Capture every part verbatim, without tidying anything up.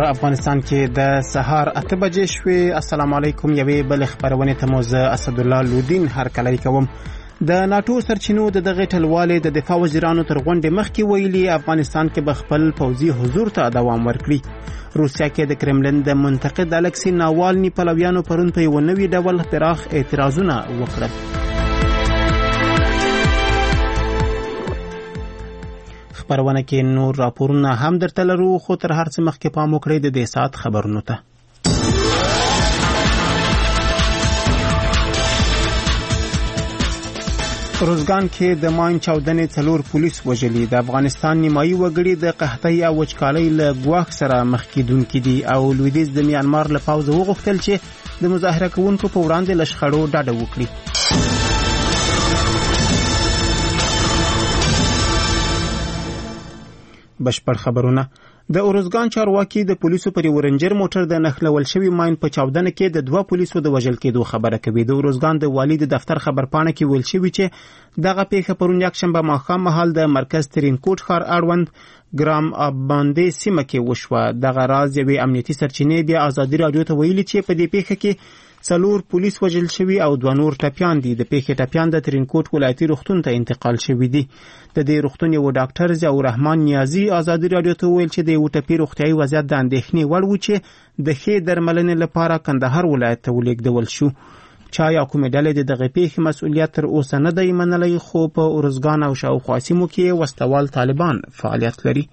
په افغانستان کې د سهار اته بجې شوې. السلام علیکم. یوې بل خبرونه ته مو زه اسد الله لودین هرکلی کوم. د ناتو سرچینو د دغه ټلوالې د دفاع وزیرانو تر غونډې مخکې ویلي افغانستان کې به خپل پوځي حضور ته دوام ورکړي. روسیا کې د کرملن د منتقد الکسی ناوالني پلویانو پرون په یو نوي ډول پراخ اعتراضونه وکړل. خبرونه کې نور راپورونه هم درته لرو، خو تر هر څه مخکې پام وکړئ د دې ساعت خبرونو ته. روزګان کې د ماین چاودنې څلور پولیس وژلي. د افغانستان نیمایي وګړي د قحطۍ او وچکالۍ له ګواښ سره مخ کېدونکي دي او لویدیځ د میانمار له پوځه وغوښتل چې د مظاهره کوونکو په وړاندې له شخړو ډډه وکړي. بشپړ خبرونه. د اورزګان چارواکي د پولیسو پر یو رنجر موټر د نښلول شوی ماین په چاودنه کې د دوه پولیسو د وژل کېدو خبره کوي. د اورزګان د والي د دفتر خبرپاڼه کې ویل شوی چې دغه پیښه پرون یکشنبه ماښام مهال د مرکز ترینکوټ ښار اړوند ګرام آباندې سیمه کې وشوه. دغه راز یوې امنیتي سرچینې بیا ازادي راډیو ته ویلي چې په دې پیښه کې څلور پولیس وژل شوي او دوه نور ټپیان دي. د پیښې ټپیان د ترینکوټ ولایتي روغتون ته انتقال شوي دي. د دې روغتون یو ډاکټر ضیاء الرحمن نیازي ازادي راډیو ته ویل چې د یو ټپي روغتیایي وضعیت د اندېښنې وړ و چې د ښې درملنې لپاره کندهار ولایت ته ولېږدول شو. چا یا کومې ډلې د دغه پیښې مسؤلیت تر اوسه نه دی منلی، خو په اورزګان او شاوخوا سیمو کې وسوال طالبان فعالیت لري.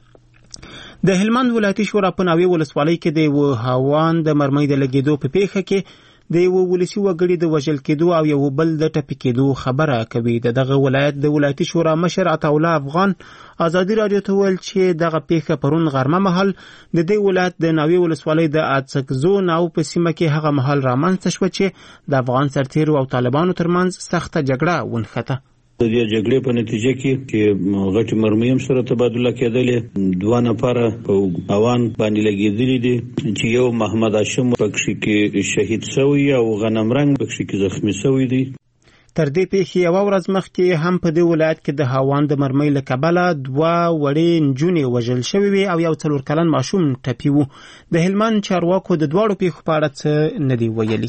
د هلمند ولایتي شورا په ناوې ولسوالۍ کې د یو هاوان د مرمۍ د لګېدو په پیښه کې د یو ولسي وګړي د وژل کېدو او یو بل د ټپي کېدو خبره کوي. د دغه ولایت د ولایتي شورا مشر عطاالله افغان ازادي راډیو ته ویل چې دغه پیښه پرون غرمه مهال د دې ولایت د ناوې ولسوالۍ د اڅکزو ناو په سیمه کې هغه مهال رامنځته شوه چې د افغان سرتیرو او طالبانو ترمنځ سخته جګړه ونښته. د دې جګړې په نتیجه کې چې غټي مرمۍ هم سره تبادله کېدلې، دوه نفره په اوان باندې لګېدلي دي چې یو محمد هاشم پکښې کې شهید شوی او غنم رنګ پکښې کې زخمی شوی دی. تر دې پیښې یوه ورځ مخکې هم په دې ولایت کې د هاوان د مرمۍ له کبله دوه وړې نجونې وژل شوې وې او یو څلور کلن ماشوم ټپي و. د هلمند چارواکو د دواړو پیښو په اړه څه نه دي ویلي.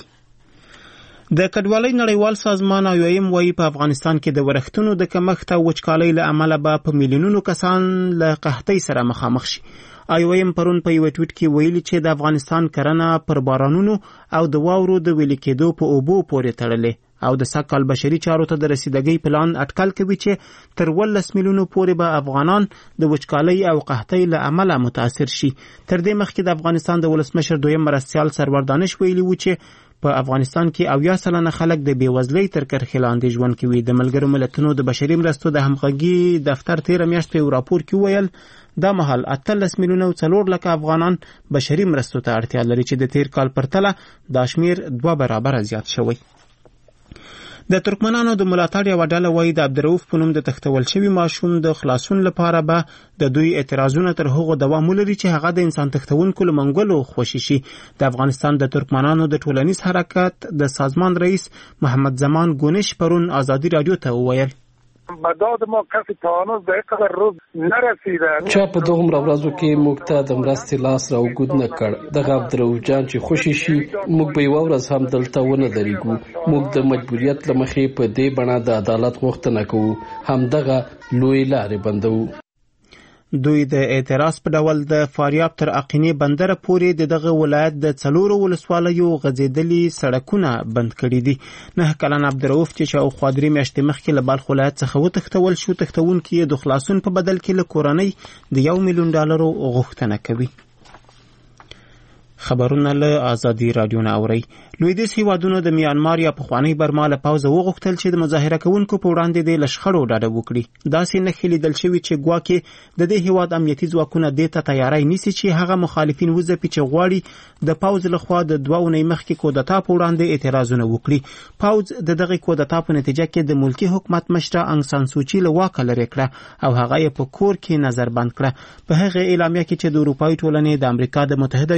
د کډوالۍ نړیوال سازمان او یو ایم وایي په افغانستان کې د ورښتونو د کمښت او وچکالۍ له امله به په میلیونونو کسان له قحطۍ سره مخامخ شي. آی او ایم پرون په یو ټویټ کې ویلي چې د افغانستان کرنه پر بارانونو او د واورو د ویلي کېدو په اوبو پورې تړلې او د سږ کال بشري چارو ته د رسیدګۍ پلان اټکل کوي چې تر ولس میلیونو پورې به افغانان د وچکالۍ او قحطۍ له امله متاثر شي. تر دې مخکې د افغانستان د ولسمشر دویم مرستیال سرور دانش ویلي و چې په افغانستان کې اویا سلنه خلک د بېوزلۍ تر کرښې لاندې ژوند کوي. د ملګرو ملتونو د بشري مرستو د همغږي دفتر تېره میاشت په یو راپور کې وویل دا مهال اتلس میلیونه او څلور لکه افغانان بشري مرستو ته اړتیا لري چې د تېر کال پرتله دا شمېر دوه برابره زیات شوی. د ترکمنانو د ملاتړ یوه ډله وایي د عبدالرؤف په نوم د تښتول شوي ماشوم د خلاصون لپاره به د دوی اعتراضونه تر هغو دوام ولري چې هغه د انسان تښتونکو له منګولو خوشي شي. د افغانستان د ترکمنانو د ټولنیز حرکت د سازمان رئیس محمد زمان گونش پرون ازادي راډیو ته وویل مداد ما کسی تا هنوز به اینقدر روز نرسیده. چا په دغه ورځو کې موږ ته د مرستې لاس راوګود نه کړ. دغه عبدالرؤف جان چې خوشي شي موږ به یوه ورځ هم دلته ونه درېږو. موږ د مجبوریت له مخې په دې بڼه د عدالت غوښتنه کوو، همدغه لوی لارې بندوو. دوی د اعتراض په ډول د فاریاب تر اقینې بندره پورې د دغه ولایت د څلورو ولسوالیو غځېدلي سړکونه بند کړي دي. نه کلن عبدالرؤف چې شاوخوا درې میاشتې مخکې له بلخ ولایت څخه وتښتول شو، تښتونکي یې د خلاصون په بدل کې له کورنۍ د یو میلیون ډالرو غوښتنه کوي. خبرونه له ازادي راډیو نه اورئ. لویدیځ هیوادونو د میانمار یا پخوانۍ برما له پوځه وغوښتل چې د مظاهره کوونکو په وړاندې د له شخړو ډډه وکړي. داسې نښې لیدل شوي چې ګواکې د دې هیواد امنیتي ځواکونه دې ته تیاری نیسي چې هغه مخالفین وځپي چې غواړي د پوځ لخوا د دوه اونۍ مخکې کودتا په وړاندې اعتراضونه وکړي. پوځ د دغه کودتا په نتیجه کې د ملکي حکومت مشره انګ سان سوچي له واکه لرې کړه او هغه یې په کور کې نظر بند کړه. په هغه اعلامیه کې چې د اروپایي ټولنې د امریکا د متحده ایالاتونو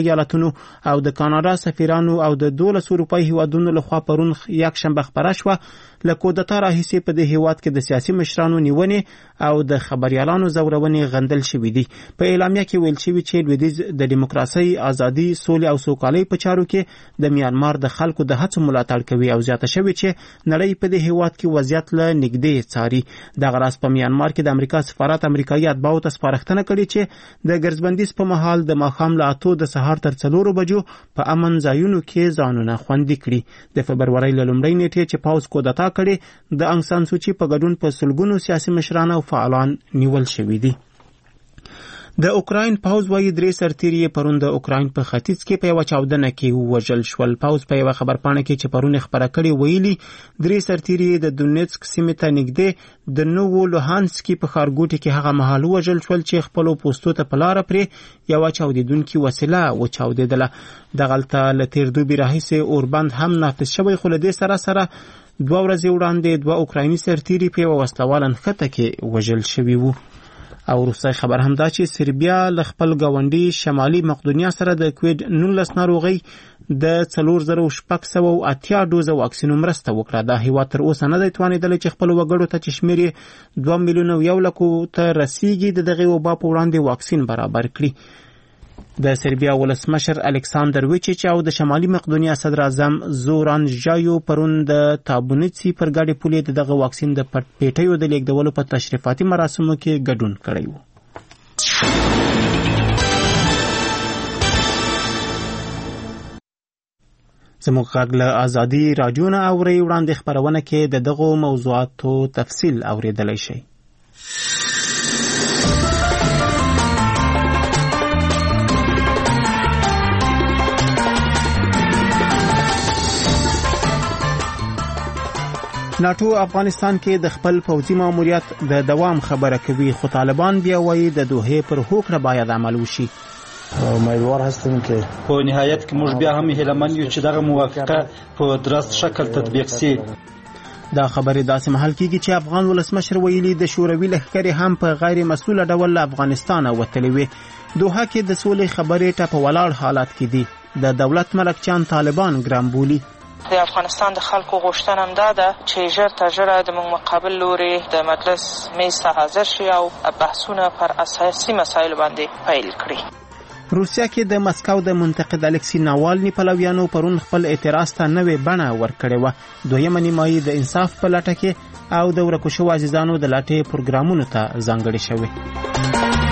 وزیرانو او د کاناډا سفیرانو او د دولس اروپایي هیوادونو لخوا پرون یکشنبه خپره شوه. له کودتا راهیسې په دې هیواد کې د سیاسي مشرانو نیونې او د خبریالانو ځورونې غندل شوي دي. په اعلامیه کې ویل شوي چې لویدیځ د دیموکراسۍ، ازادي، سولې او سوکالۍ په چارو کې د میانمار د خلکو د هڅو ملاتړ کوي او زیاته شوي چې نړۍ په دې هیواد کې وضعیت له نږدې څاري. دغه راز په میانمار کې د امریکا سفارت امریکایي اتباعو ته سپارښتنه کړې چې د ګرځبندیز په مهال د ماښام له اتو د سهار تر څلورو بجو په امن ځایونو کې ځانونه خوندي کړي. د فبرورۍ له لومړۍ نیټې چې پوځ کودتا کړې د انګ سان سوچي په ګډون په سلګونو سیاسي مشران او فعالان نیول شوي دي. د اوکراین پوځ وايي درې سرتیري پرون د اوکراین په ختیځ کې په یوه چاودنه کې ووژل شول. پوځ په یوه خبرپاڼه کې چې پرون خبره کړې ویلي درې سرتیري د دونیتسک سیمې ته نږدې د نوو لوهانسکي په ښارګوټي کې هغه مهال ووژل شول چې خپلو پوستو ته په لاره پرې یوه چاودېدونکې وسیله وچاودېدله. دغلته له تېر دوبي راهیسې اوربند هم نافذ شوی، خو له دې سره سره دوه ورځې وړاندې دوه اوکرایني سرتیري په یوه وسلواله نښته کې وژل شوي وو. او وروستی خبر هم دا چې سربیا له خپل ګاونډي شمالي مقدونیا سره د کووید نولس ناروغۍ د څلور زره شپږ سوه اتیا ډوزه واکسینو مرسته وکړه. دا هیواد تر اوسه نه دی توانېدلی چې خپلو وګړو ته چې شمېر یې دوه میلیونه یو لکو ته رسیږي د دغې وبا په وړاندې واکسین برابر کړي. د سربیا ولسمشر الکساندر ویچیچ او د شمالي مقدونیا صدر اعظم زوران ژایو پرون د تابونیتسي پر ګاډې پولې د دغه واکسین د پیټیو د لیږدولو په تشریفاتي مراسمو کې ګډون کړی و. زموږ غږ له ازادي راډیو نه اورئ. وړاندې خپرونه کې د دغو موضوعاتو تفصیل اورېدلی شئ. ناټو افغانستان کې د خپل پوځي ماموریت د دوام خبره کوي، خو طالبان بیا وایي د دوحې پر هوکړه باید عمل وشي. امیدوار هستیم که په نهایت کې موږ بیا هم هیلهمن یو چې دغه موافقه په درست شکل تطبیق شي. دا خبرې داسې مهال کېږي چې افغان ولسمشر ویلي د شوروي لښکرې هم په غیر مسؤله ډول له افغانستانه وتلې وې. دوحه کې د سولې خبرې ټپه ولاړ حالات کې دي. د دولت ملکچان طالبان ګرام بولي. د افغانستان د خلکو غوښتنه هم دا ده چې ژر تر ژره د موږ مقابل لوري د مجلس میز ته حاضر شي او بحثونه پر اساسي مسایلو باندې پیل کړي. روسیا کې د مسکو د منتقد الکسی ناوالني پلویانو پرون خپل اعتراض ته نوې بڼه ورکړې وه. دویمه نیمایي د انصاف په لټه کې او د ورکو شوو عزیزانو د لټې پروګرامونو ته ځانګړې شوې.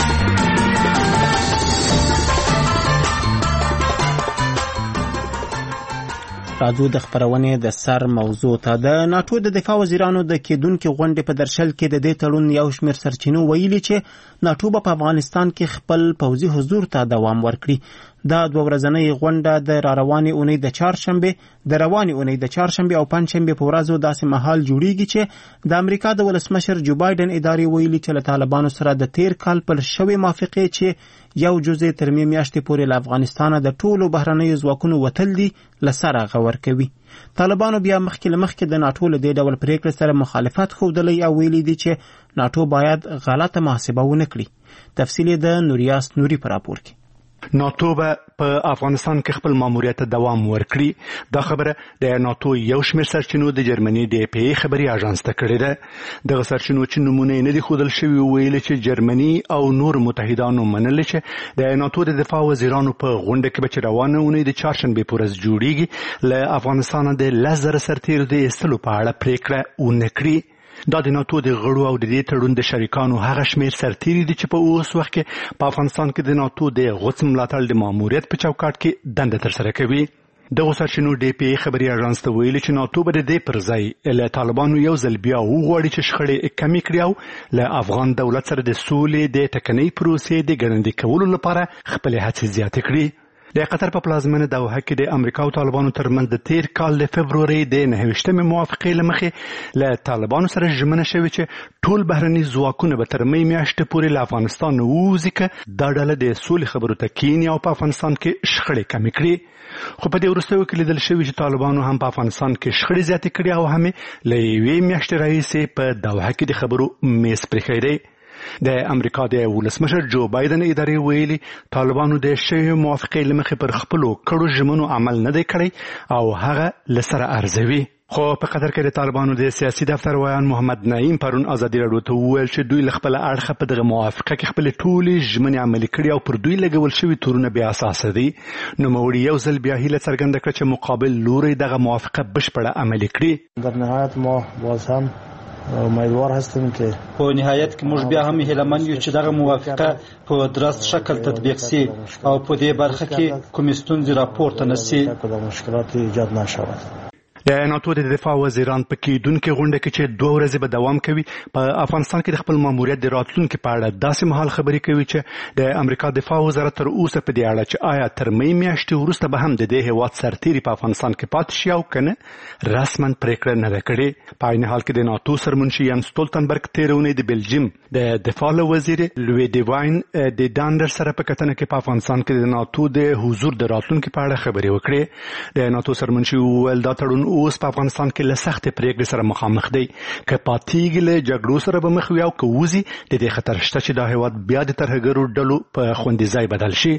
راځو د خبرونې د سر موضوع ته. د ناټو د دفاع وزیرانو د کېدونکې غونډې په درشل کې د دې تړون یو شمېر سرچینو ویلي چې ناټو به په افغانستان کې خپل پوځي حضور ته دوام ورکړي. دا دوه ورځنۍ غونډه د راروانې اونۍ د چهارشنبې د روانې اونۍ د چهارشنبې او پنجشنبې په ورځو داسې مهال جوړیږي چې د امریکا د ولسمشر جو بایدن ادارې ویلي چې له طالبانو سره د تیر کال پر شوې موافقې چې یو جزء تر مې میاشتې پورې له افغانستانه د ټولو بهرنیو ځواکونو وتل دي له سره غور کوي. طالبانو بیا مخکې له مخکې د ناټو له دې ډول پریکړې سره مخالفت ښودلی او ویلي دي چې ناټو باید غلطه محاسبه ونه کړي. تفصیل یې د نوریاس نوري په راپور کې. ناټو به په افغانستان کې خپل ماموریت ته دوام ورکړي. دا خبره د ناټو یو شمېر سرچینو د جرمني د پی ای خبري اژانس ته کړې ده. دغه سرچینو چې نمونه نه دي ښودل شوي ویلي چې جرمني او نور متحدانو منلي چې د ناټو د دفاع وزیرانو په غونډه کې به چې روانه اونۍ د چهارشنبې په ورځ جوړیږي له افغانستانه د لس زره سرتیرو د ایستلو په اړه پریکړه ونه کړي. دا د ناټو د غړو او د دې تړون د شریکانو هغه شمېر سرتیري دي چې په اوس وخت کې په افغانستان کې د ناټو د غوڅ ملاتړ د ماموریت په چوکاټ کې دنده ترسره کوي. دغه سرچینو ډي پی ای خبري اژانس ته ویلي چې ناټو به د دې پر ځای له طالبانو یو ځل بیا وغواړي چې شخړې کمې کړي او له افغان دولت سره د سولې د ټکنۍ پروسې د ګړندي کولو لپاره خپلې هڅې زیاتې کړي. د قطر په پلازمینه دوحه کې د امریکا او طالبانو ترمنځ د تیر کال د فبرورۍ د نهه ویشتمې موافقې له مخې له طالبانو سره ژمنه شوې چې ټول بهرني ځواکونه به تر مې میاشتې پورې له افغانستان ووځي که دا ډله د سولې خبرو ته کښیني او په افغانستان کې شخړې کمې کړي. خو په دې وروستیو کې لیدل شوي چې طالبانو هم په افغانستان کې شخړې زیاتې کړي او هم له یوې میاشتې راهیسې په دوحه کې د خبرو میز پرېښی دی. د امریکا د ولسمشر جو بایدن ادارې ویلي طالبانو د شوې موافقې لمخې پر خپلو کړو ژمنو عمل نه دی کړی او هغه لسره ارزوي. خو په قطر کې د طالبانو د سیاسي دفتر ویان محمد نعیم پرون ازادي راډیو ته وویل چې دوی له خپل اړخه په دغه موافقه کې خپل ټولې ژمنې عملي کړي او پر دوی لګول شوي تورونه بې اساسه دي. نوموړي یو ځل بیا هیله څرګنده کړه چې مقابل لوري دغه موافقه بشپړه عملي کړي. در نهایت ما باز هم امیدوار هستیم که په نهایت کې موږ بیا هم هیلهمن یو چې دغه موافقه په درست شکل تطبیق شي او په دې برخه کې کومې ستونزې راپورته نه شي، مشکلات ایجاد نشود. د ناتو د دفاع وزیران په کېدونکې غونډه کې چې دوه ورځې به دوام کوي په افغانستان کې د خپل ماموریت د راتلونکي په اړه داسې مهال خبرې کوي چې د امریکا دفاع وزارت تر اوسه په دې اړه چې آیا تر مې میاشتې وروسته به هم د دې هېواد سرتیري په افغانستان کې پاتې شي او که نه رسما پرېکړه نه ده کړې. په عین حال کې د ناتو سرمنشي ین سټولتنبرګ تېره اونۍ د بلجیم د دفاع له وزیر لوی ډیواین د ډانډر سره په کتنه کې په افغانستان کې د ناتو د حضور د راتلونکي په اړه خبرې وکړې. د ناتو سرمنشي وویل دا تړون اوس په افغانستان کې له سختې پرېکړې سره مخامخ دی، که پاتېږي له جګړو سره به مخ وي او که وځي د دې خطر شته چې دا هېواد بیا د ترهګرو ډلو په خوندي ځای بدل شي.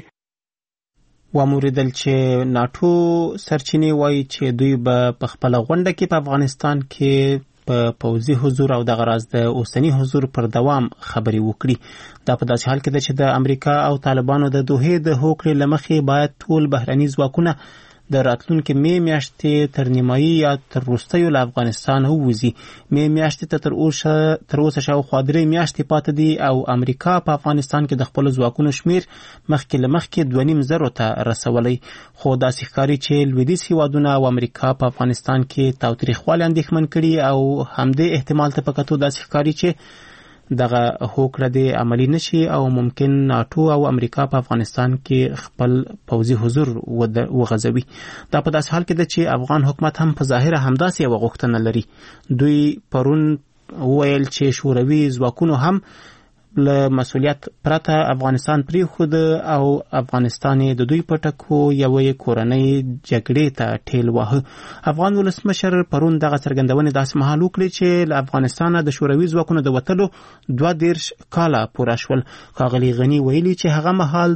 واوریدل چې ناټو سرچینې وایي چې دوی به په خپله غونډه کې په افغانستان کې په پوځي حضور او دغه راز د اوسني حضور پر دوام خبرې وکړي. دا په داسې حال کې ده چې د امریکا او طالبانو د دوحې د هوکړې له مخې باید ټول بهرني ځواکونه د راتلونکي مې میاشتې تر نیمایي یا تر وروستیو له افغانستان ووځي. مې میاشتې ته تر اوسه تر اوسه شاوخوا درې میاشتې پاتې دي او امریکا په افغانستان کې د خپلو ځواکونو شمیر مخکې له مخکې دوه نیم زرو ته رسولی. خو داسې ښکاري چې لویدیځ هېوادونه او امریکا په افغانستان کې تاوتریخوالی اندېښمن کړي او همدې احتمال ته په کتو داسې ښکاري چې دغه هوکړه د عملی نشي او ممکن ناټو او امریکا په افغانستان کې خپل پوځي حضور وغځوي. دا په داسې حال کې ده چې افغان حکومت هم په ظاهره همداسې یوه غوښتنه لري. دوی پرون وویل چې شوروي ځواکونو هم له مسؤلیت پرته افغانستان پرېښود او افغانستان د دوی په ټکو یوې کورنۍ جګړې ته ټیل واهه. افغان ولسمشر پرون دغه څرګندونې داسې مهال وکړې چې له افغانستانه د شوروي ځواکونو د وتلو دوه دېرش کاله پوره شول. ښاغلي غني ویلي چې هغه مهال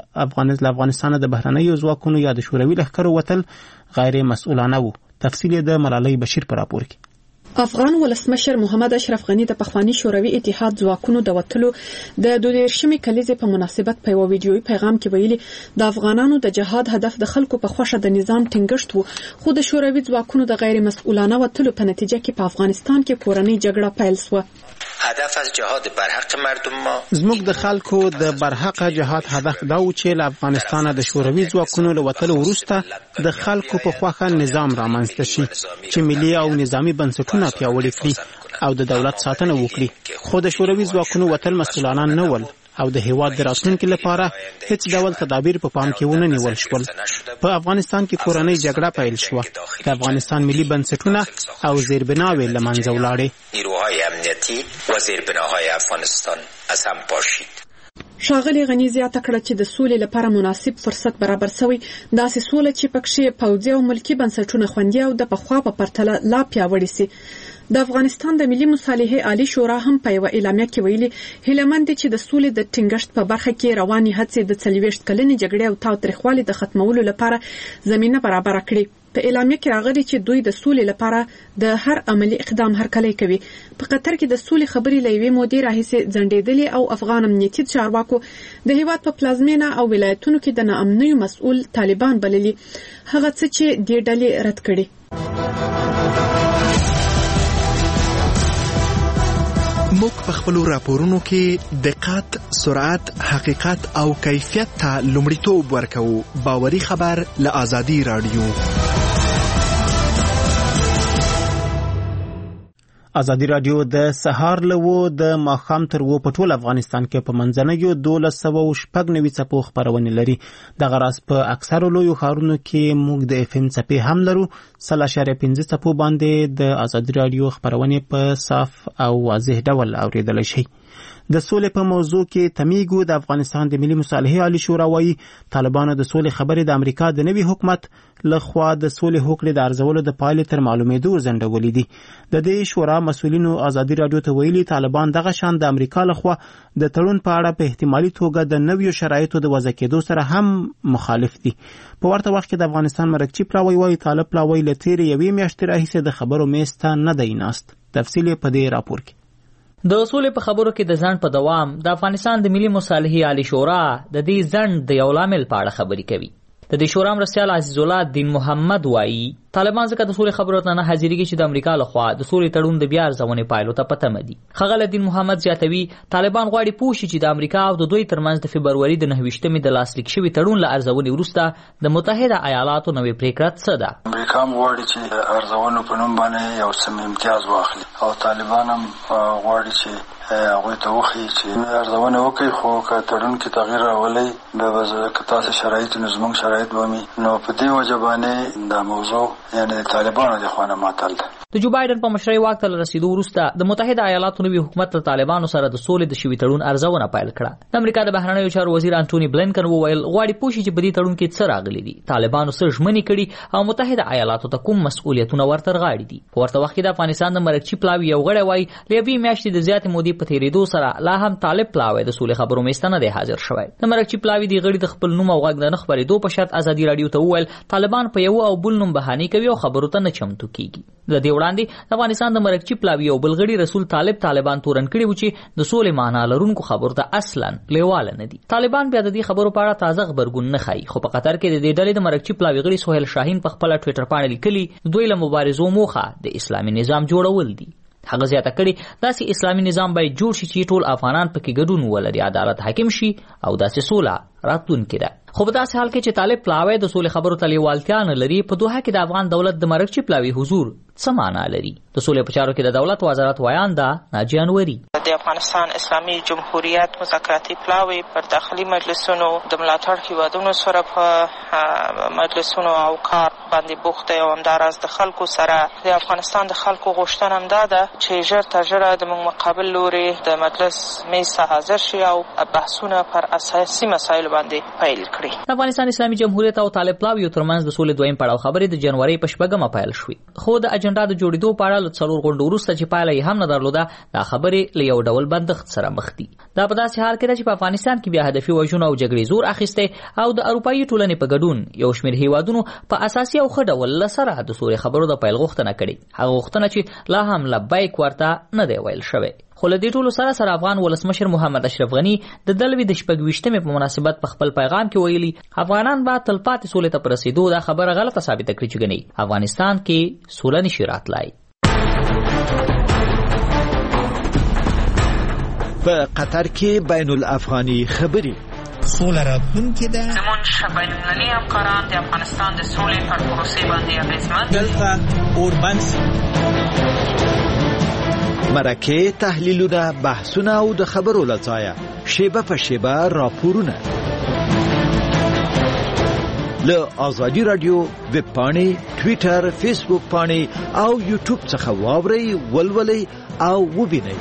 د افغانستانه د بهرنیو ځواکونو یا د شوروي لښکرو وتل غیر مسؤلانه و. تفصیل د ملالۍ بشیر په راپور کې. افغان ولسمشر محمد اشرف غني د پخوانی شوروي اتحاد ځواکونو د وتلو د دوه دیرشمې کلیزې په مناسبت په یو ویډیويي پیغام کې ویلي د افغانانو د جهاد هدف د خلکو په خوښه د نظام ټینګښت وو، خو د شوروي ځواکونو د غیر مسؤلانه وتلو په نتیجه کې په افغانستان کې کورنۍ جګړه پیل شوه. هدف از جهاد برحق مردم ما زموږ د خلکو د برحق جهاد هدف دا و چې له افغانستانه د شوروي ځواکونو له وتلو وروسته د خلکو په خوښه نظام رامنځته شي چې ملي او نظامي بنسټونه پیاوړي کړي او د دولت ساتنه وکړي. خو د شوروي ځواکونو وتل مسؤلانه نه ول او د هېواد د راتلونکي لپاره هیڅ ډول تدابیر په پام کې ونه نیول شول. په افغانستان کې کورنۍ جګړه پیل شوه. د افغانستان ملي بنسټونه او زیربناوې له منځه ولاړې. نیروهای امنیتي و زیربناهای افغانستان از هم پاشید. ښاغلي غني زیاته کړه چې د سولې لپاره مناسب فرصت برابر شوی، داسې سوله چې پکښې پوځي او ملکي بنسټونه خوندي او د پخوا په پرتله لا پیاوړي سي. د افغانستان د ملي مصالحې عالی شورا هم په یوه اعلامیه کې ویلي هیلهمند دي چې د سولې د ټینګښت په برخه کې روانې هڅې د څلوېښت کلنې جګړې او تاوتریخوالي د ختمولو لپاره زمینه برابره کړي. په اعلامیه کې راغلي چې دوی د سولې لپاره د هر عملی اقدام هرکلی کوي. په قطر کې د سولې خبرې له یوې مودې راهیسې ځنډېدلې او افغان امنیتي چارواکو د هېواد په پلازمینه او ولایتونو کې د ناامنیو مسؤل طالبان بللي، هغه څه چې دې ډلې رد کړي. موږ په خپلو راپورونو کې دقت، سرعت، حقیقت او کیفیت ته لومړیتوب ورکوو. باوري خبر له آزادي راډیو. ازادي راډیو د سهار لوو د ماښام تر و په ټول افغانستان کې په منځنیو دولس سوه شپږ نوي څپو خپرونې لري. دغه راز په اکثرو لویو ښارونو کې موږ د اف ام څپې هم لرو. سل اشاریه پنځه څپو باندې د ازادي راډیو خپرونې په صاف او واضح ډول اوریدلی شي. د سولې په موضوع کې تمیګو د افغانستان د ملي مصالحې عالی شورا وايي طالبانو د سولې خبرې د امریکا د نوي حکومت لخوا د سولې هوکړې د ارزولو د پایلې تر معلومېدو ځنډولې دي. د دې شورا مسؤلینو ازادي رادیو ته ویلي طالبان دغه شان د امریکا لخوا د تړون په اړه په احتمالي توګه د نویو شرایطو د وضع کېدو سره هم مخالف دي. په ورته وخت کې د افغانستان مرکچی پلاوی وايي طالب پلاوی له تیرې یوې میاشتې راهیسې د خبرو میز ته نه دی ناست. تفصیل په دې راپور کې. د سولې په خبرو کې د ځنډ په دوام د افغانستان د ملي مصالحې عالی شورا د دې ځنډ د یو لامل په اړه خبرې کوي. د دې شورا مرستیال عزیز الله الدین محمد وایي طالبان ځکه د سولې خبرو ته نه حاضرېږي چې د امریکا لخوا د سولې تړون د بیا ارزونې پایلو ته پته مدي. ښاغلی الدین محمد زیاتوي طالبان غواړي پوه شي چې د امریکا او د دوی ترمنځ د فبروري د نهه ویشتمې د لاسلیک شوي تړون له ارزونې وروسته د متحده ایالاتو نوې پریکړه څه ده. امریکا هم غواړي چې ارزونو په نوم باندې یو څه امتیاز واخلي او طالبان هم غواړي چې هغوی ته وښیي چې ارزونه وکړي خو که تړون کې تغییر راولي بیا به که تاسې شرایط نو زموږ شرایط به وي نو په دې وجه باندې دا موضوع یعنې د طالبانو د خوا نه معطل ده. د جو بایدن په مشرۍ واک ته رسیدو وروسته د متحده ایالاتو نوي حکومت له طالبانو سره د سولې د شوي تړون ارزونه پیل کړه. د امریکا د بهرنیو چارو وزیر انټوني بلینکن وویل غواړي پوه شي چې په دې تړون کې څه راغلي دي، طالبانو څه ژمنې کړي او متحده ایالاتو ته کوم مسؤلیتونه ورته رغاړي دي. په ورته وخت کې د افغانستان د مرکچی پلاوی یو غړی وایي له یوې میاشتې د زیاتې مودې په تېرېدو سره لا هم طالب پلاوی د سولې خبرو میز ته نه دی حاضر شوی. د مرکچی پلاوی د غړي د خپل نوم او غږ د نه خپرېدو په شرط ازادي راډیو ته وویل طالبان په یو او بل نوم بهانې کوي او خبرو ته نه چمتو کیږي. د دې وړاندې د افغانستان د مرکچی پلاوی او بلغړي رسول طالب طالبان تورن کړي و چې د سولې معنا لرونکو خبرو ته اصلا لیواله نه دي. طالبان بیا د دې خبرو په اړه تازه خبرګون نه ښایي، خو په قطر کې د دې ډلې د مرکچی پلاوی غړي سهیل شاهین په خپل ټوئیټر باندې لیکلي دوی له مبارزو موخه د اسلامي نظام جوړول دي. هغه زیاته کړي داسې اسلامي نظام باید جوړ شي چې ټول افغانان پکې ګډون ولري، عدالت حاکم شي او داسې سوله راتلونکې ده. خو په داسې حال کې چې طالب پلاوی د سولې خبرو ته لیوالتیا نه لري، په دوحه کې د افغان دولت د مرکچی پلاوی حضور څه معنا لري؟ د سولې په چارو کې د دولت وزارت ویانده ناجیه انوري د افغانستان اسلامي جمهوریت مذاکراتي پلاوی پر داخلي مجلسونو د ملاتړ هیوادونو سره په مجلسونو او کار باندې بوخت دی او همداراز د خلکو سره د افغانستان د خلکو غوښتنه هم دا ده چې ژر تر ژره د موږ مقابل لوري د مجلس میز ته حاضر شي او بحثونه پر اساسي مسایلو باندې پیل کړي. د افغانستان اسلامي جمهوریت او طالب پلاوی ترمنځ د سولې دویم پړاو خبرې د جنوري په شپږمه پیل شوې، خو د اجنډا د جوړېدو په اړه له څلور غونډو وروسته چې پایله یې هم نه درلوده دا خبرې له یو ډول بندښت سره مخ دي. دا په داسې حال کې ده چې په افغانستان کې بیا هدفي وژنو او جګړې زور اخیستی او د اروپایي ټولنې په ګډون یو شمېر هیوادونو په اساسي او ښه ډول له سره د سولې خبرو د پیل غوښتنه کړې، هغه غوښتنه چې لا هم لبیک ورته نه دی ویل شوی. خو له دې ټولو سره سره افغان ولسمشر محمد اشرف غني د دلوي د شپږ ویشتمې په مناسبت په خپل پیغام کې ویلي افغانان به تلپاتې سولې ته په رسېدو دا خبره غلطه ثابته کړي چې ګني افغانستان کې سوله نشي راتلای. په قطر کې بین الافغاني خبرې سوله راتلونکې ده. زموږ بین المللي همکاران د افغانستان د سولې پر پروسې باندې اغېزمن دلته اوربند سي. مرکه تحلیلونه بحثونه او د خبرو لځایه شیبه په شیبه راپورونه له آزادي رادیو ویب پاڼې ټوئیټر فیسبوک پاڼې او یوټیوب څخه واورئ ولولئ او وبینئ.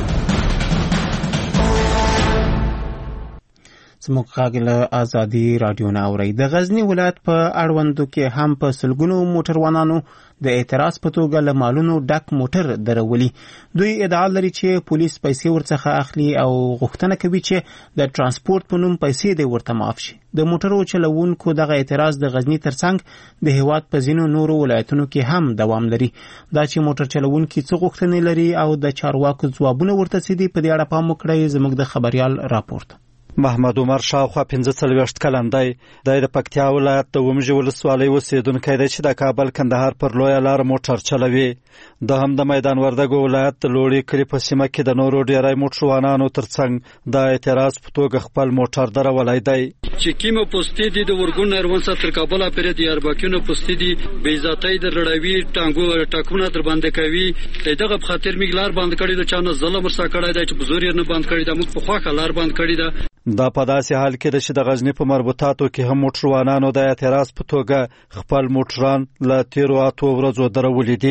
زموږ غږ له آزادي رادیو نه اورئ. د غزني ولایت په اړوندو کې هم په سلګونو موټروانانو د اعتراض په توګه له مالونو ډک موټر درولي. دوی ادعا لري چې پولیس پیسې ورڅخه اخلي او غوښتنه کوي چې د ترانسپورت په نوم پیسې دې ورته معاف شي. د موټرو چلوونکو دغه اعتراض د غزني ترڅنګ د هیواد په ځینو نورو ولایتونو کې هم دوام لري. دا چې موټر چلوونکي څه غوښتنې لري او د چارواکو ځوابونه ورته څه دي په دې اړه پام وکړئ. زموږ د خبريال راپورټ. محمد عمر شاوخوا پنځه څلوېښت کلن دی. د پکتیا ولایت د ومژې ولسوالۍ اوسېدونکی دی چې د کابل کندهار پر لویه لاره موټر چلوي. د هم د میدان وردګو ولایت د لوړي کلي په سیمه کې د نورو ډیری موټروانانو ترڅنګ د اعتراض په توګه خپل موټر درولی دی. چې کومه پوستې دي د ورګون اروان تر کابل پرې د یارباکینو پوستې دي بې ذاتۍ د رړوي ټانګو ټاکونه در باندې کوي. دغه په خاطر میګلار باندې کړی د چانه ظلم ورسره کړی دی چې بزور یې نه باندې کړی دا موږ په خواخه لار باندې کړی دا. دا په داسې حال کې ده چې د غزني په مربوطاتو کې هم موټروانانو د اعتراض په توګه خپل موټران له تیرو اتو ورځو درولي دي.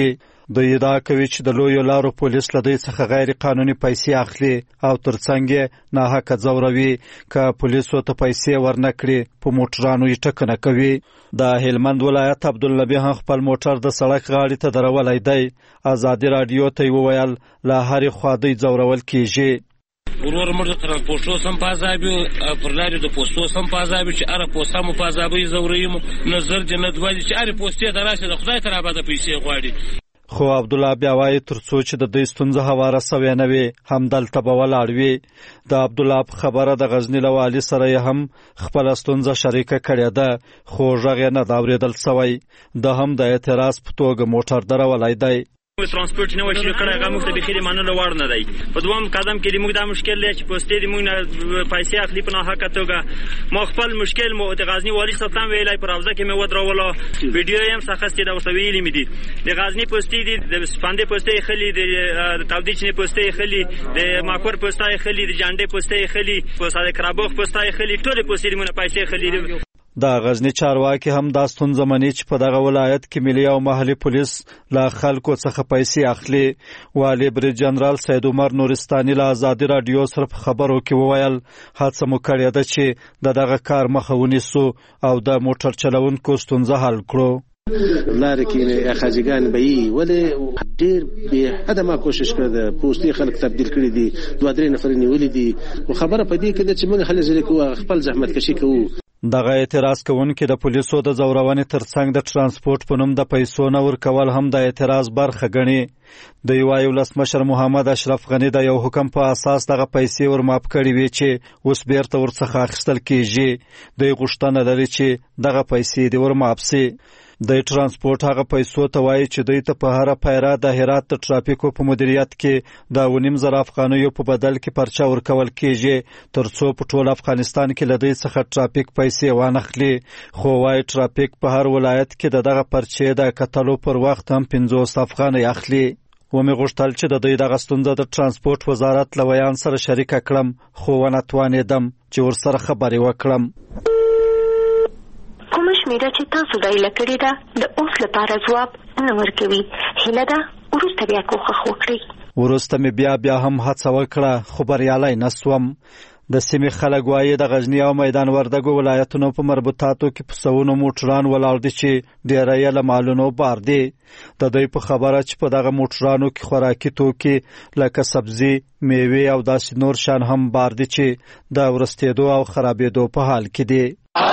دوی ادعا کوي چې د لویو لارو پولیس له دوی څخه غیر قانوني پیسې اخلي او ترڅنګ یې ناحقه ځوروي که پولیسو ته پیسې ورنکړي په موټرانو یې ټکنه کوي. د هلمند ولایت عبدالنبي هم خپل موټر د سړک غاړې ته درولی دی. ازادي راډیو ته یې وویل له هرې خوا دوی ځورول کیږي. ورور موږ د ترانسپورټو سم په عذابي پر لارې د پوستو سم په عذابي چې اره پوسته مو په عذابي ځوروي نه زر جنت وایي چې اره پوستې ته راشي د خدای تر ابده پیسې غواړي. خو عبدالله بیا وایي تر څو چې د دوی ستونزه هواره سوې نه وي همدلته به ولاړ وي. د عبدالله په خبره د غزني له والي سره یې هم خپله ستونزه شریکه کړې ده خو غږ یې نه ده اورېدل سوی. ده هم د اعتراض په توګه موټر درولی دی. ترانسپورټ نه وشي کړه هغه موږ ته به خیر منلو وړ نه دی. په دوم قدم کې موږ دا مشکل دی چې پوسټې دی موږ پیسې اخلي په ناحقه توګه. ما خپل مشکل مو د غزنی والی صاحب ته ویلای پر اوزه کې مې ودروله ویډیو یې هم څخه دا ورته ویلې مې دي. د غزنی پوسټې دی د سپاندې پوسټې خلی د تاودیچنې پوسټې خلی د ماکور پوسټې خلی د جانډې پوسټې خلی په صادق کرابوخ پوسټې خلی ټول پوسټې موږ پیسې خلی. د غزنی چارواکي هم دا ستونزه مني چې په دغه ولایت کې ملي او محلي پولیس له خلکو څخه پیسې اخلي. والي برید جنرال سید عمر نورستاني له ازادي راډیو سره په خبرو کې وویل هڅه مو کړې ده چې د دغه کار مخه ونیسو او د موټر چلونکو ستونزه حل کړو. لاره کې خاجګان به یې ولې ډېر بې حده ما کوشش کړی ده. پوستې خلک تبدیل کړي دي دوه درې نفر نیولي دي. خبره په دې کې ده چې موږ هلې ځلې کوو خپل زحمت کشي کوو. دغه اعتراض کوونکي د پولیسو د ځورونې ترڅنګ د ترانسپورټ په نوم د پیسو نه ورکول هم د اعتراض برخه ګڼي. دوی وایي ولسمشر محمد اشرف غني د یو حکم په اساس دغه پیسې ورماپ کړي وي چې اوس بیرته ورڅخه اخیستل کیږي. دوی غوښتنه لري چې دغه پیسې دې ورماپ سي. د ترانسپورټ هغه پیسو ته وایي چې دوی ته په هره پیره د هرات د ټرافیکو په مدیریت کې د اوه نیم زره افغانیو په بدل کې پرچه ورکول کیږي تر څو په ټول افغانستان کې له دوی څخه ټرافیک پیسې وانخلي. خو وایي ټرافیک په هر ولایت کې د دغه پرچې د کتلو پر وخت هم پنځوس افغانۍ اخلي. ومې غوښتل چې د دوی دغه ستونزه د ترانسپورټ وزارت له ویان سره شریکه کړم خو ونه توانېدم چې ورسره خبرې وکړم. کومه شمیره چې تاسو ډایل کړې ده د اوس لپاره ځواب نه ورکوي. هیله ده وروسته بیا کوښښ وکړئ. وروسته مې بیا بیا هم هڅه وکړه خو بریالی نه سوم. د سیمې خلک وایي د غزني او میدان وردګو ولایتونو په مربوطاتو کې په سوونو موټران ولاړ دي چې ډیری یې له مالونو بار دي. د دوی په خبره چې په دغه موټرانو کې خوراکي توکي لکه سبزي میوې او داسې نور شیان هم بار دي چې د ورستېدو او خرابېدو په حال کې دي.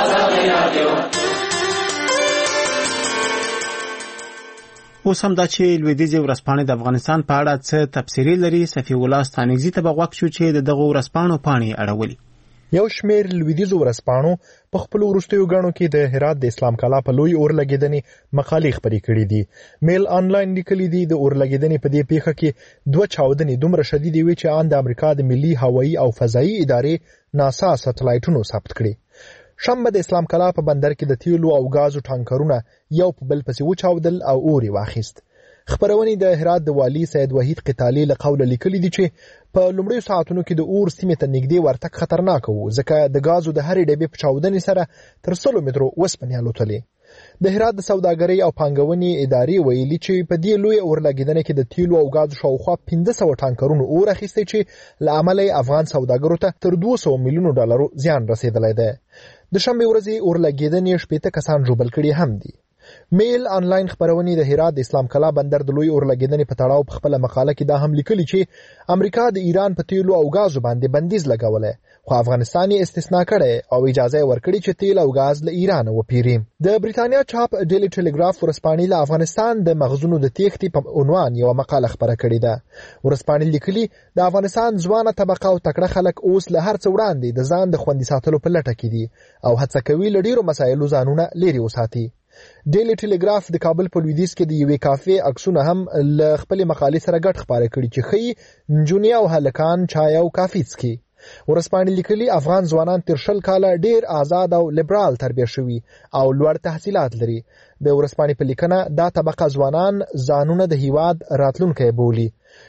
اوس هم دا چې لویدیځې ورځپاڼې د افغانستان په اړه څه تبصرې لري. صفي الله ستانکزي ته به غوږ شو چې د دغو ورځپاڼو پاڼې اړولي. یو شمیر لویدیځو ورځپاڼو په خپلو وروستیو ګڼو کې د هرات د اسلام کلا په لوی اور لګېدنې مقالې خپرې کړي دي. میل آنلاین لیکلي دي د اور لګېدنې په دې پیښه کې دوه چاودنې دومره شدیدې وې چې ان د امریکا د ملي هوایي او فضایي ادارې ناسا سټلایټونو ثبت کړي. شنبه د اسلام کلا په بندر کې د تیلو او غازو ټانکرونه یو په بل پسې وچاودل او اور یې واخیست. خبرونې د هرات د والی سید وحید قتالي له قوله لیکلي دي چې په لومړیو ساعتونو کې د اور سیمې ته نږدې ورتګ خطرناک و ځکه د غازو د هرې ډبې په چاودنې سره تر سلو مترو وسپنې الوتلې. د هرات د سوداګرۍ او پانګونې ادارې ویلي چې په دې لوی اور لګېدنه کې د تیلو او غازو شاوخوا پنځه سوه ټانکرونو اور اخیستی چې له امله افغان سوداګرو ته تر دوه سوه میلیونو ډالرو زیان رسېدلی دی. د شنبې ورځې اور لګېدنې شپېته کسان ژوبل کړي هم دي. میل آنلاین خبرونې د هرات د اسلام کلا بندر د لوی اور لګېدنې په تړاو په خپله مقاله کې دا هم لیکلي چې امریکا د ایران په تیلو او غازو باندې بندیز لګولی خو افغانستان یې استثنا کړی او اجازه یې ورکړې چې تیل او غاز له ایران وپیري. د بریتانیا چاپ ډیلی ټیلیګراف ورځپاڼې له افغانستان د مغزونو د تېښتې په عنوان یوه مقاله خپره کړې ده. ورځپاڼې لیکلي د افغانستان ځوانه طبقه او تکړه خلک اوس له هر څه وړاندې د ځان د خوندي ساتلو په لټه کې دي او هڅه کوي له ډېرو مسایلو ځانونه لرې وساتي. ډیلی ټیلیګراف د کابل په لویدیځ کې د یوې کافې عکسونه هم له خپلې مقالې سره ګډ خپاره کړي چې ښیي نجونې او هلکان چای او کافي څښي. ورځپاڼې لیکلي افغان ځوانان تر شل کاله ډېر آزاد او لیبرال تربیه شوي او لوړ تحصیلات لري. د ورځپاڼې په لیکنه دا طبقه ځوانان ځانونه د هیواد راتلونکی بولي.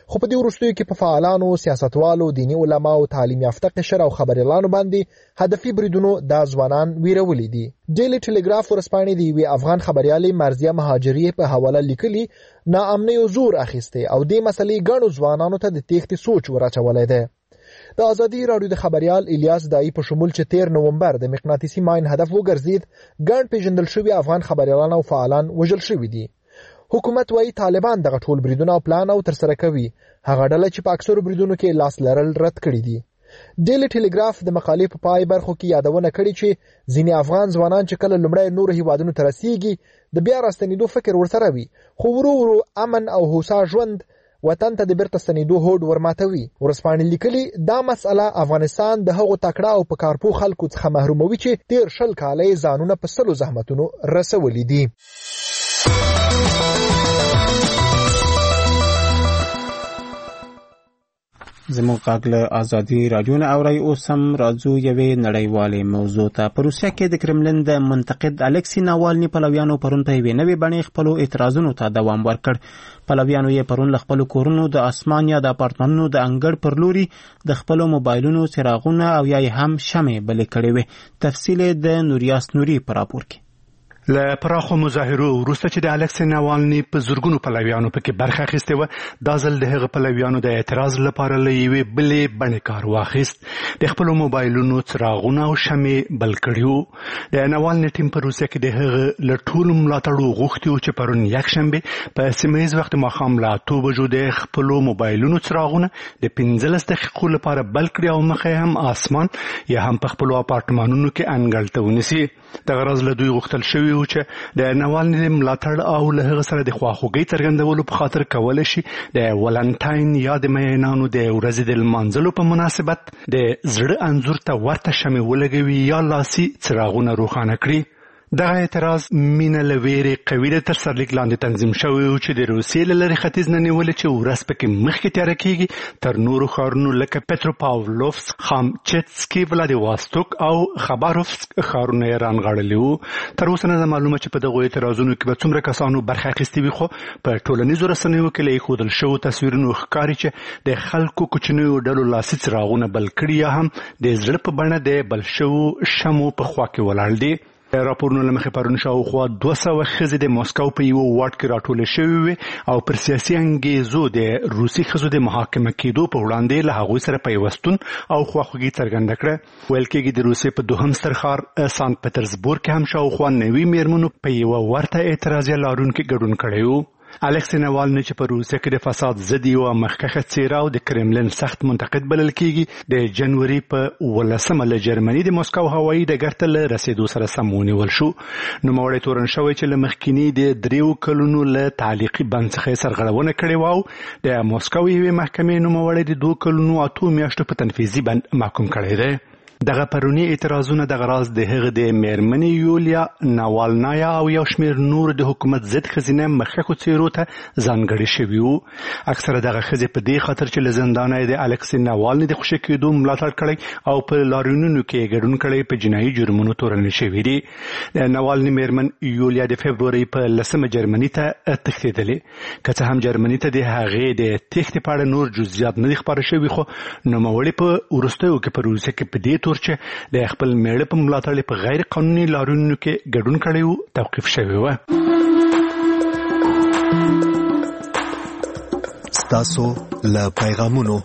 خو په دې وروستیو کې په فعالانو، سیاستوالو، دیني علماو، تعلیم یافته قشر او خبريالانو باندې هدفي بریدونو دا ځوانان ویرولي دي. ډیلی ټلګراف ورسپانې د یوې افغان خبريالې مرزیه مهاجری په حواله لیکلي ناامنۍ زور اخیسته او دې مسلې ګڼو ځوانانو ته د تېښتې سوچ ورچولی دی. د ازادي راډیو د خبريال الیاس دایی په شمول چې تیر نومبر د مقناطیسي ماین هدف وګرځید، ګڼ پیژندل شوي افغان خبريالان او فعالان وژل شوي دي. حکومت وايي طالبان دغه ټول بریدونه او پلان او ترسره کوي، هغه ډله چې په اکثرو بریدونو کې لاس لرل رد کړي دي. ډیلی ټلګراف د مقالې په پای برخو کې یادونه کړې چې ځینې افغان ځوانان چې کله لومړی نورو هیوادونو ته رسیږي د بیا راستنېدو فکر ورسره وي، خو ورو ورو امن او هوسا ژوند وطن ته د بیرته ستنېدو هوډ ورماتوي. ورسپانې لیکلي دا مسئله افغانستان د هغو تکړه او په کارپو خلکو څخه محروموي چې تیر شل کاله یې ځانونه په سلو زحمتونو رسولي دي. زموږ غږ له ازادي راډیو نه اورئ. اوس هم راځو یوې نړیوالې موضوع ته. په روسیه کې د کرملین د منتقد الکسی ناوالني پلویانو پرون په یوې نوې بڼې خپلو اعتراضونو ته دوام ورکړ. پلویانو یې پرون له خپلو کورونو د اسمان یا د اپارتمانونو د انګړ پر لوري د خپلو موبایلونو څراغونه او یا هم شمعې بلې کړې وې. تفصیل د نوریاس نوري په راپور کې. له پراخو مظاهرو وروسته چې د الکسی ناوالني په زورګونو پلویانو پکې برخه اخیستې وه، دا ځل د هغه پلویانو د اعتراض لپاره له یوې بلې بڼې کار واخیست. د خپلو موبایلونو څراغونه او شمعې بل کړي وو. د ناوالني ټیم په روسیه کې د هغه له ټولو ملاتړو غوښتي وو چې پرون یکشنبه په سیمه ییز وخت ماښام له اتو بجو د خپلو موبایلونو څراغونه د پنځلس دقیقو لپاره بل کړي او مخه هم اسمان یا هم په خپلو اپارتمانونو کې انګړ ته ونیسي. دغه راز له دوی غوښتل شوي و چې د ناوالني د ملاتړ او له هغه سره د خواخوږۍ څرګندولو په خاطر کولی شي د ولنټاین یا د مینانو د ورځې د لمانځلو په مناسبت د زړه انځور ته ورته شمعې ولګوي یا لاسي څراغونه روښانه کړي. دغه اعتراض مینه له ویرې قوي د تر سرلیک لاندې تنظیم شوی و چې د روسیې له لرې ختیځ نه نیولې چې ورځ پکې مخکې تیاره کیږي تر نورو ښارونو لکه پټروپاولوفسک، خامچتسکي، ولادیواستوک او خباروفسک ښارونه یې رانغاړلي وو. تر اوسه نه معلومه چې په دغو اعتراضونو کې به څومره کسانو برخه اخیستې وي، خو په ټولنیزو رسنیو کې له ایښودل شوو تصویرونو ښکاري چې د خلکو کوچنیو ډلو لاسي څراغونه بل کړي یا هم د زړه په بڼه د بل شوو شمو په خوا کې ولاړ دي. راپورونه له مخې پرون شاوخوا دوه سوه ښځې د مسکو په یوه واټ کې راټولې شوې وې او پر سیاسي انګیزو د روسي ښځو د محاکمه کېدو په وړاندې له هغوی سره پیوستون او خواخوږي څرګنده کړه. ویل کېږي د روسیې په دوهم ستر ښار سانت پټرزبورګ کې هم شاوخوا نوي میرمنو په یوه ورته اعتراضیه لارونکي ګډون کړی و. الکسی ناوالني چې په روسیه کې د فساد ضد یوه مخکښه څیره او د کرملین سخت منتقد بلل کېږي، د جنوري په ولسمه له جرمني د مسکو هوایي ډګر ته له رسېدو سره سم ونیول شو. نوموړی تورن شوی چې له مخکیني د دریو کلونو له تعلیقي بند څخه یې سرغړونه کړې وه او د مسکو یوې محکمې نوموړی د دوه کلونو اتو میاشتو په تنفیذي بند محکوم کړی دی. دغه پرونی اعتراضونه دغه راز د هغه د میرمنې یولیا ناوالنایا او یو شمېر نور د حکومت ضد ښځینه مخکښو څیرو ته ځانګړي شوي وو. اکثره دغه ښځې په دې خاطر چې له زندانه یې د الکسی ناوالني د خوشي کېدو ملاتړ کړی او په لاریونونو کې ګډون کړی په جنایي جرمونو تورنې شوي دي. د ناوالني میرمن یولیا د فبروري په لسمه جرمني ته تښتېدلې. که څه هم جرمني ته د هغې د تېښتې په اړه نور جزئیات نه دي خپاره شوي، خو نوموړې په وروستیو کې په روسیه کې په دې تور چې د خپل میړه په ملاتړ په غیر قانوني لارونو کې ګډون کړی و توقیف شوی و. ستاسو له پیغامونو.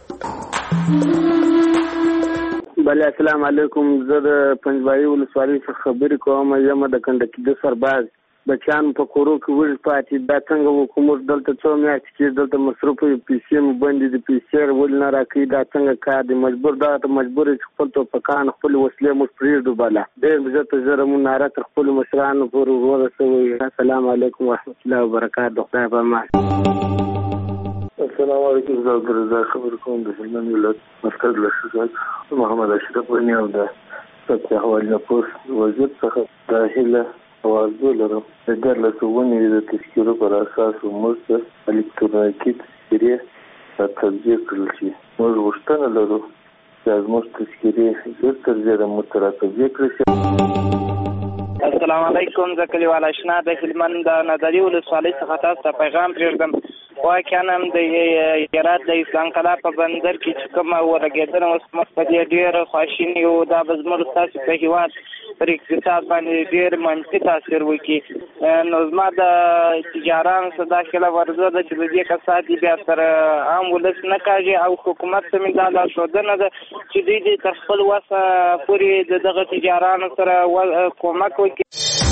بله السلام علیکم، زه د پنجبایي ولسوالۍ څخه خبرې کوم. یم د کنډکي سرباز بچیان په کورو کې وږي پاتې، دا څنګه وکړو؟ موږ دلته څو میاشتې کې دلته مصروف یو، پیسې مو بندې دي، پیسې ولې نه راکوي؟ دا څنګه کار دی؟ مجبور دا ته مجبور چې خپل توپکان خپلې وسلې موږ پرېږدو. بله ډېر زه ته زره مو ناره تر خپلو مشرانو پورې ورسوئ. السلام علیکم ورحمت الله وبرکاتو. خدای په امان. السلام علیکم، زه عبدالرزاق خبرې کوم د هلمند ولایت مرکز له شجاعت محمد اشرف غني او د فتح حوالي پوسټ وزیر څخه دا هیله او ارزو لرم د دیارلس ونې د تذکیرو پر اساس موږ ته الکترونیکي تذکیرې تطبیق کړل شي. موږ غوښتنه لرو چې زموږ تذکیرې ژر تر ژره موږ ته راتطبیق کړل شي. السلام علیکم، زه کلیوال اشنا د هلمند د نادري ولسوالۍ څخه تاسو ته پیغام پرېږدم. واقعا هم د هرات د اسلام کلا په بندر کې چې کومه ورګېدنه اوس موږ په دې ډېر خواشیني یو. دا به زموږ ستاسو په هېواد پر اقتصاد باندې ډېر منفي تاثیر وکړي. نو زما د تجارانو څخه دا خیله ورزه ده چې د دې کسات بیا تر عام ولس نه کاږي او حکومت ته مې دا لارښودنه ده چې دوی دې تر خپل وسه پورې د دغه تجارانو سره کومک وکړي.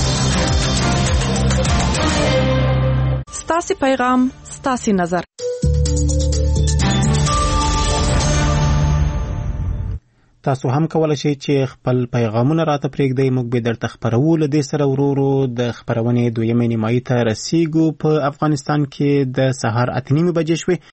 ستاسې پیغام ستاسې نظر. تاسو هم کولای شئ چې خپل پیغامونه راته پرېږدئ. موږ به درته خپرو. له دې سره ورو ورو د خپرونې دویمې نیمایي ته رسیږو. په افغانستان کې د سهار اته نیمې بجې شوې.